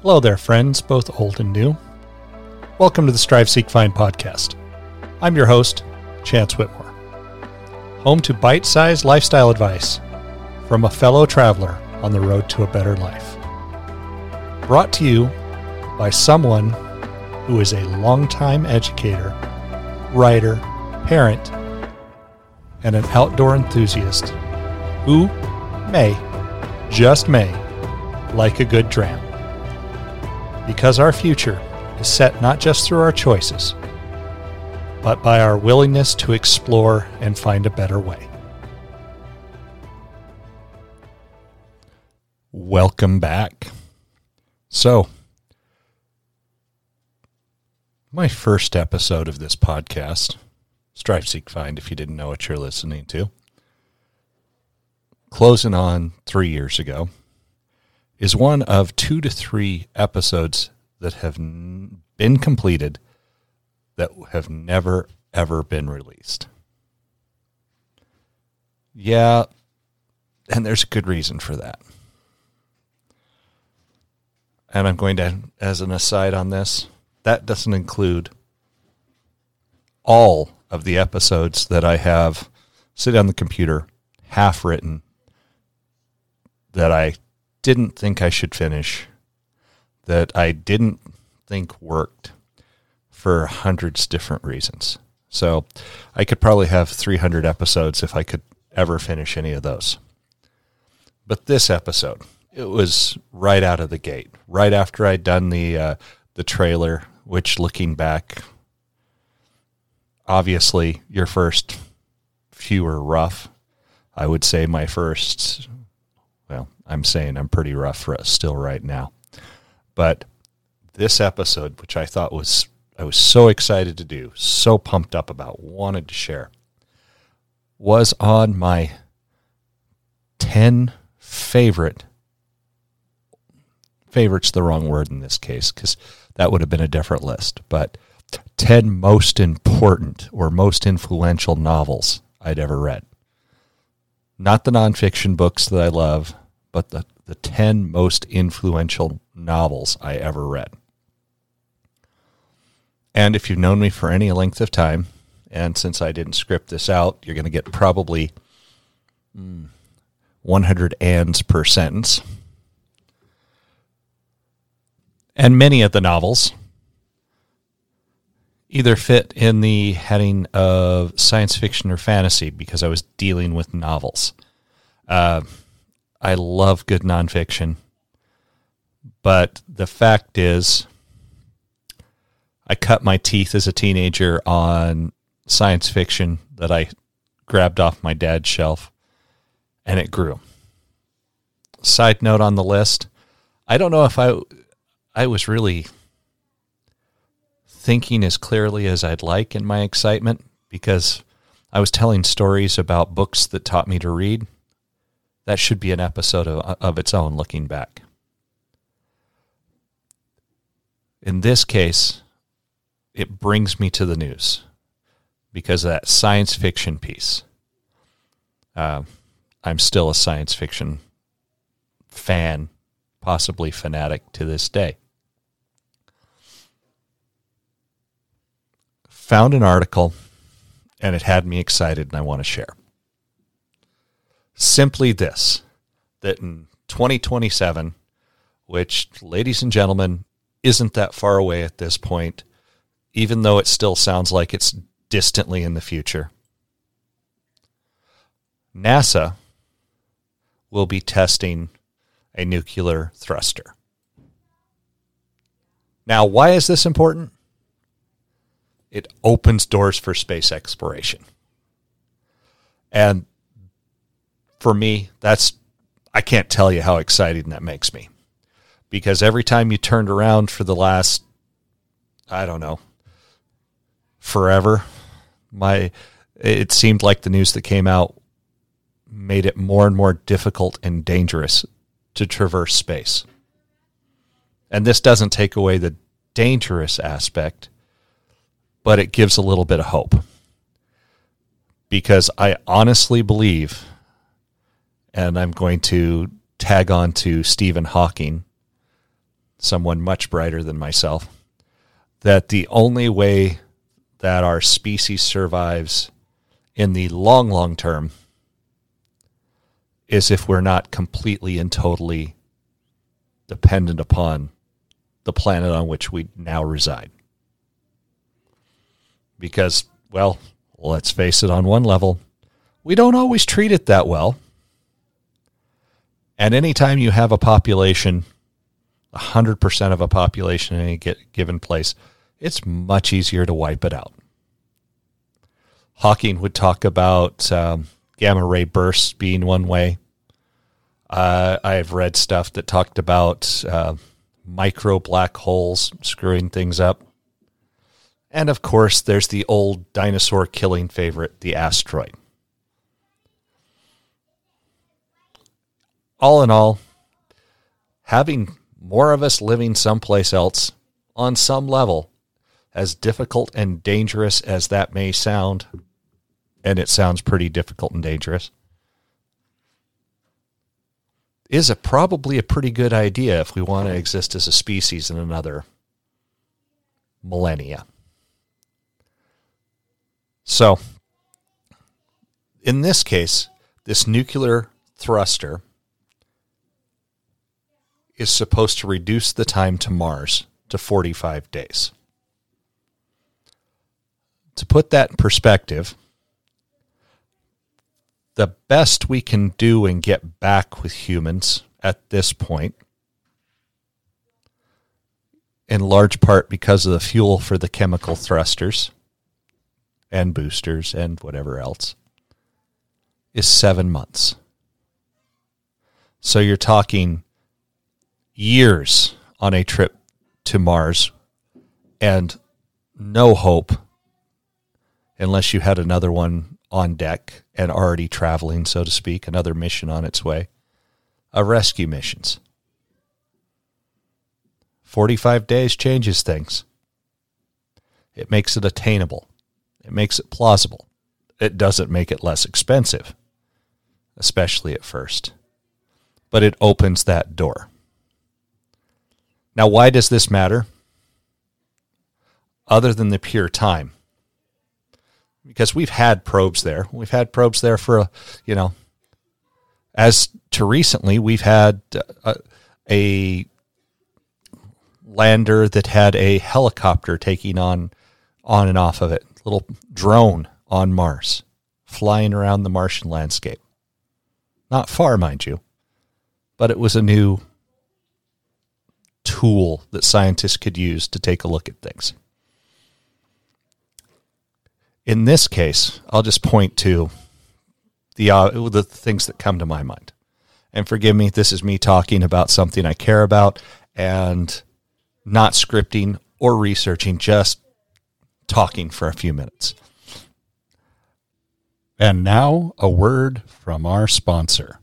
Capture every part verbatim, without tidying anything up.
Hello there, friends, both old and new. Welcome to the Strive, Seek, Find podcast. I'm your host, Chance Whitmore, home to bite-sized lifestyle advice from a fellow traveler on the road to a better life. Brought to you by someone who is a longtime educator, writer, parent, and an outdoor enthusiast who may, just may, like a good dram. Because our future is set not just through our choices, but by our willingness to explore and find a better way. Welcome back. So, my first episode of this podcast, Strive, Seek, Find, if you didn't know what you're listening to, closing on three years ago, is one of two to three episodes that have n- been completed that have never, ever been released. Yeah, and there's a good reason for that. And I'm going to, as an aside on this, that doesn't include all of the episodes that I have sitting on the computer, half written, that I didn't think I should finish, that I didn't think worked for hundreds of different reasons. So I could probably have three hundred episodes if I could ever finish any of those. But this episode, it was right out of the gate, right after I'd done the uh, the trailer, which looking back, obviously your first few were rough. I would say my first, well, I'm saying I'm pretty rough for us still right now. But this episode, which I thought was, I was so excited to do, so pumped up about, wanted to share, was on my ten favorite, favorite's the wrong word in this case, because that would have been a different list, but ten most important or most influential novels I'd ever read. Not the nonfiction books that I love, but the, the ten most influential novels I ever read. And if you've known me for any length of time, and since I didn't script this out, you're going to get probably mm, one hundred ands per sentence. And many of the novels either fit in the heading of science fiction or fantasy because I was dealing with novels. Uh, I love good nonfiction, but the fact is I cut my teeth as a teenager on science fiction that I grabbed off my dad's shelf, and it grew. Side note on the list, I don't know if I I was really thinking as clearly as I'd like in my excitement, because I was telling stories about books that taught me to read. That should be an episode of, of its own, looking back. In this case, it brings me to the news because of that science fiction piece. Uh, I'm still a science fiction fan, possibly fanatic to this day. Found an article, and it had me excited, and I want to share. Simply this, that in twenty twenty-seven, which, ladies and gentlemen, isn't that far away at this point, even though it still sounds like it's distantly in the future, NASA will be testing a nuclear thruster. Now, why is this important? It opens doors for space exploration. And for me, that's, I can't tell you how exciting that makes me. Because every time you turned around for the last, I don't know, forever, my it seemed like the news that came out made it more and more difficult and dangerous to traverse space. And this doesn't take away the dangerous aspect, but it gives a little bit of hope. Because I honestly believe, and I'm going to tag on to Stephen Hawking, someone much brighter than myself, that the only way that our species survives in the long, long term is if we're not completely and totally dependent upon the planet on which we now reside. Because, well, let's face it, on one level, we don't always treat it that well. And anytime you have a population, one hundred percent of a population in any given place, it's much easier to wipe it out. Hawking would talk about um, gamma ray bursts being one way. Uh, I've read stuff that talked about uh, micro black holes screwing things up. And of course, there's the old dinosaur killing favorite, the asteroid. All in all, having more of us living someplace else on some level, as difficult and dangerous as that may sound, and it sounds pretty difficult and dangerous, is a, probably a pretty good idea if we want to exist as a species in another millennia. So, in this case, this nuclear thruster is supposed to reduce the time to Mars to forty-five days. To put that in perspective, the best we can do and get back with humans at this point, in large part because of the fuel for the chemical thrusters and boosters and whatever else, is seven months. So you're talking years on a trip to Mars and no hope, unless you had another one on deck and already traveling, so to speak, another mission on its way, of rescue missions. forty-five days changes things. It makes it attainable. It makes it plausible. It doesn't make it less expensive, especially at first. But it opens that door. Now, why does this matter? Other than the pure time. Because we've had probes there. We've had probes there for, a, you know, as to recently, we've had a, a lander that had a helicopter taking on, on and off of it. Little drone on Mars, flying around the Martian landscape. Not far, mind you, but it was a new tool that scientists could use to take a look at things. In this case, I'll just point to the uh, the things that come to my mind. And forgive me, this is me talking about something I care about and not scripting or researching, just talking for a few minutes. And now, a word from our sponsor.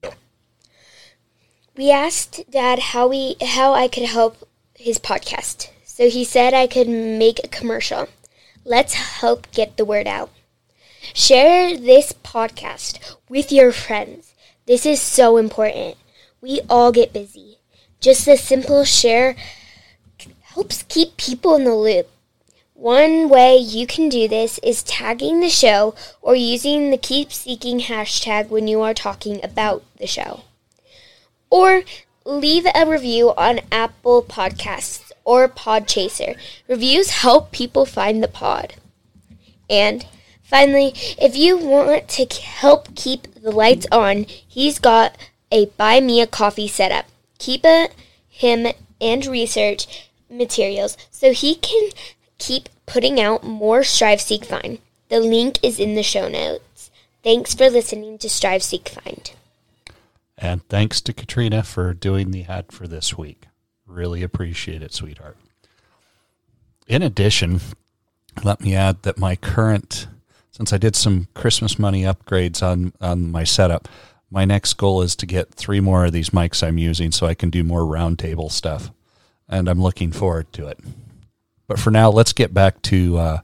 We asked Dad how we how I could help his podcast. So he said I could make a commercial. Let's help get the word out. Share this podcast with your friends. This is so important. We all get busy. Just a simple share helps keep people in the loop. One way you can do this is tagging the show or using the Keep Seeking hashtag when you are talking about the show. Or leave a review on Apple Podcasts or Podchaser. Reviews help people find the pod. And finally, if you want to help keep the lights on, he's got a Buy Me a Coffee setup. Keep a, him and research materials so he can keep putting out more Strive Seek Find. The link is in the show notes. Thanks for listening to Strive Seek Find. And thanks to Katrina for doing the ad for this week. Really appreciate it, sweetheart. In addition, let me add that my current, since I did some Christmas money upgrades on, on my setup, my next goal is to get three more of these mics I'm using so I can do more roundtable stuff. And I'm looking forward to it. But for now, let's get back to uh,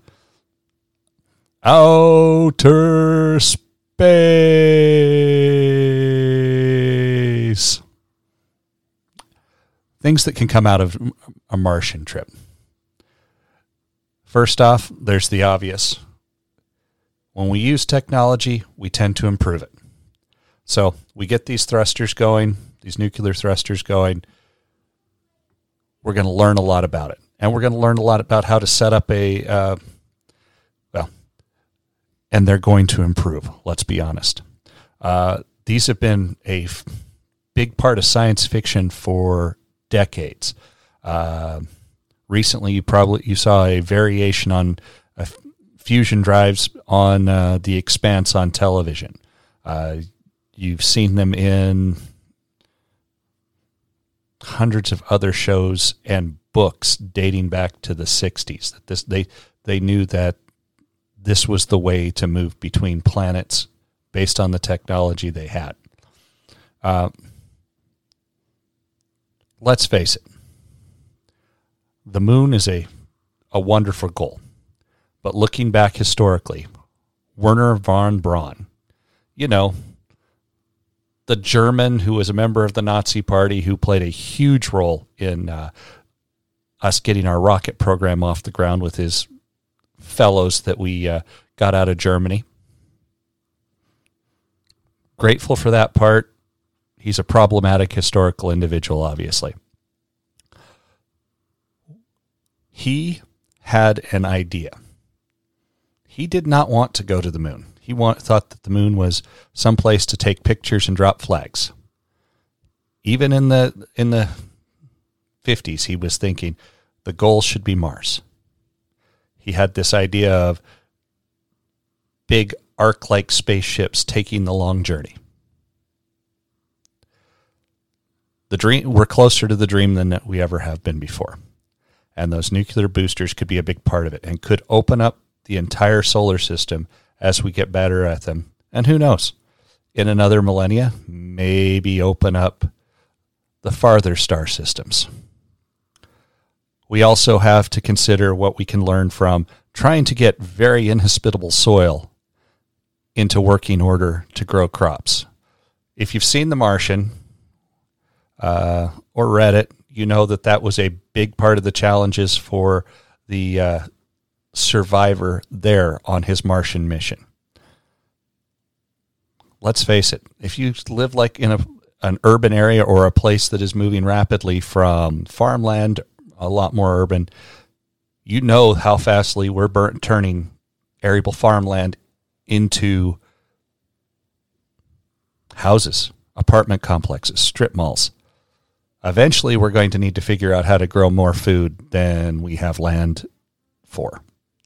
outer space. things that can come out of a Martian trip. First off, there's the obvious. When we use technology, we tend to improve it. So we get these thrusters going, these nuclear thrusters going. We're going to learn a lot about it. And we're going to learn a lot about how to set up a, uh, well, and they're going to improve, let's be honest. Uh, these have been a f- big part of science fiction for decades. Uh, recently, you probably you saw a variation on uh, fusion drives on uh, The Expanse on television. Uh, you've seen them in hundreds of other shows and books dating back to the sixties. That this they they knew that this was the way to move between planets based on the technology they had. Uh, let's face it, the moon is a a wonderful goal, but looking back historically, Wernher von Braun, you know, the German who was a member of the Nazi Party who played a huge role in uh, us getting our rocket program off the ground with his fellows that we uh, got out of Germany. Grateful for that part. He's a problematic historical individual, obviously. He had an idea. He did not want to go to the moon. He want, thought that the moon was someplace to take pictures and drop flags. Even in the in the fifties, he was thinking the goal should be Mars. He had this idea of big arc-like spaceships taking the long journey. The dream, we're closer to the dream than we ever have been before. And those nuclear boosters could be a big part of it and could open up the entire solar system as we get better at them. And who knows, in another millennia, maybe open up the farther star systems. We also have to consider what we can learn from trying to get very inhospitable soil into working order to grow crops. If you've seen The Martian uh, or read it, you know that that was a big part of the challenges for the uh, survivor there on his Martian mission. Let's face it, if you live like in a, an urban area or a place that is moving rapidly from farmland, a lot more urban, you know how fastly we're burnt, turning arable farmland into houses, apartment complexes, strip malls. Eventually, we're going to need to figure out how to grow more food than we have land for.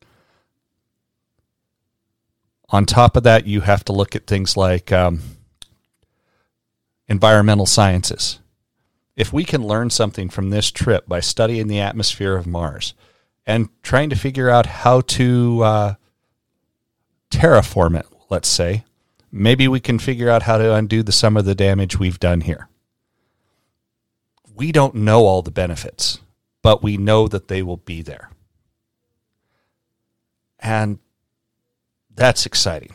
On top of that, you have to look at things like um, environmental sciences. If we can learn something from this trip by studying the atmosphere of Mars and trying to figure out how to uh, terraform it, let's say, maybe we can figure out how to undo the, some of the damage we've done here. We don't know all the benefits, but we know that they will be there. And that's exciting.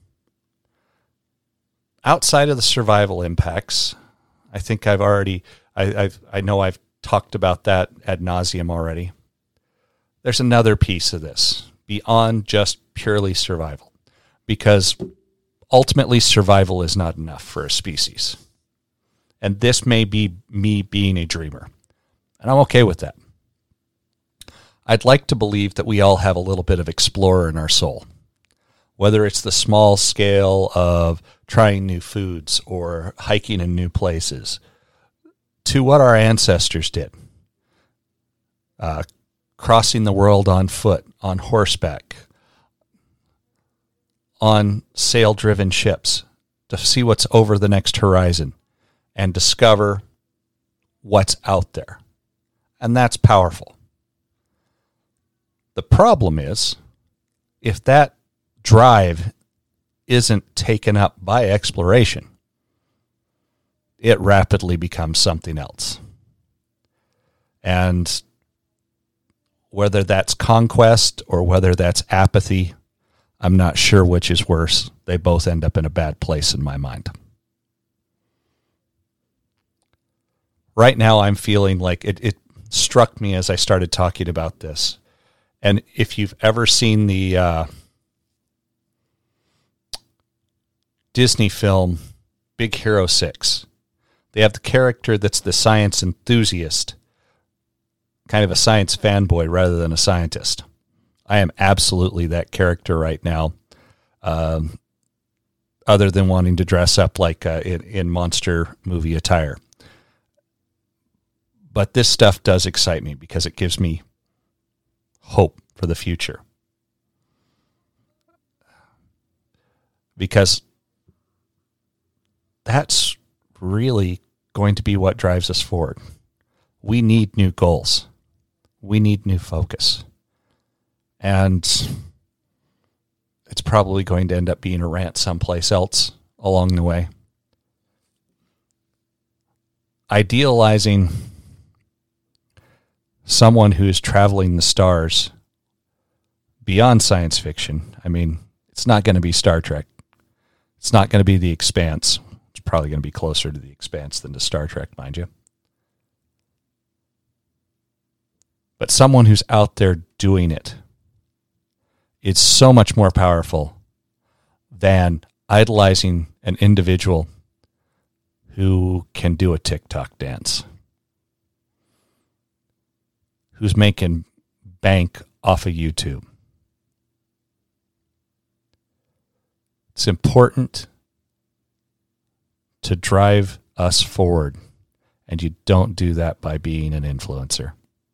Outside of the survival impacts, I think I've already, I, I've, I know I've talked about that ad nauseum already. There's another piece of this beyond just purely survival, because ultimately survival is not enough for a species. And this may be me being a dreamer, and I'm okay with that. I'd like to believe that we all have a little bit of explorer in our soul, whether it's the small scale of trying new foods or hiking in new places, to what our ancestors did, uh, crossing the world on foot, on horseback, on sail-driven ships to see what's over the next horizon and discover what's out there. And that's powerful. The problem is, if that drive isn't taken up by exploration, it rapidly becomes something else. And whether that's conquest or whether that's apathy, I'm not sure which is worse. They both end up in a bad place in my mind. right now I'm feeling like it, it struck me as I started talking about this. And if you've ever seen the uh, Disney film Big Hero six, they have the character that's the science enthusiast, kind of a science fanboy rather than a scientist. I am absolutely that character right now, um, other than wanting to dress up like uh, in, in monster movie attire. But this stuff does excite me because it gives me hope for the future. Because that's really going to be what drives us forward. We need new goals. We need new focus. And it's probably going to end up being a rant someplace else along the way. Idealizing someone who is traveling the stars beyond science fiction. I mean, it's not going to be Star Trek. It's not going to be The Expanse. It's probably going to be closer to The Expanse than to Star Trek, mind you. But someone who's out there doing it, it's so much more powerful than idolizing an individual who can do a TikTok dance, who's making bank off of YouTube. It's important to drive us forward, and you don't do that by being an influencer.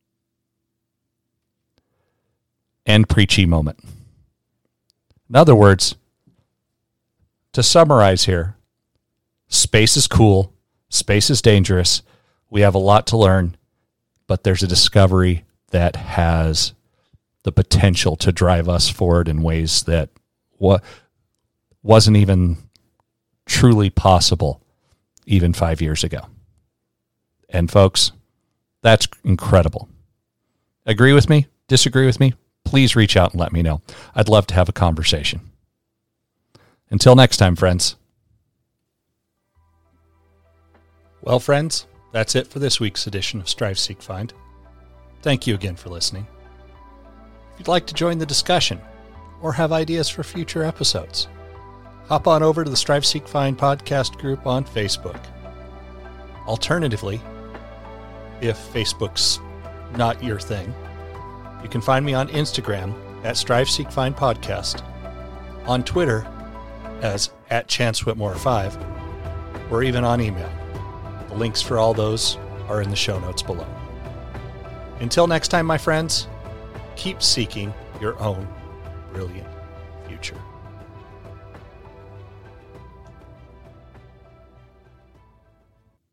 And preachy moment. In other words, to summarize here, space is cool, space is dangerous, we have a lot to learn, but there's a discovery that has the potential to drive us forward in ways that wa- wasn't even truly possible even five years ago. And folks, that's incredible. Agree with me? Disagree with me? Please reach out and let me know. I'd love to have a conversation. Until next time, friends. Well, friends, that's it for this week's edition of Strive, Seek, Find. Thank you again for listening. If you'd like to join the discussion or have ideas for future episodes, hop on over to the Strive, Seek, Find podcast group on Facebook. Alternatively, if Facebook's not your thing, you can find me on Instagram at Strive, Seek, Find Podcast, on Twitter as at Chance Whitmore five, or even on email. The links for all those are in the show notes below. Until next time, my friends, keep seeking your own brilliant future.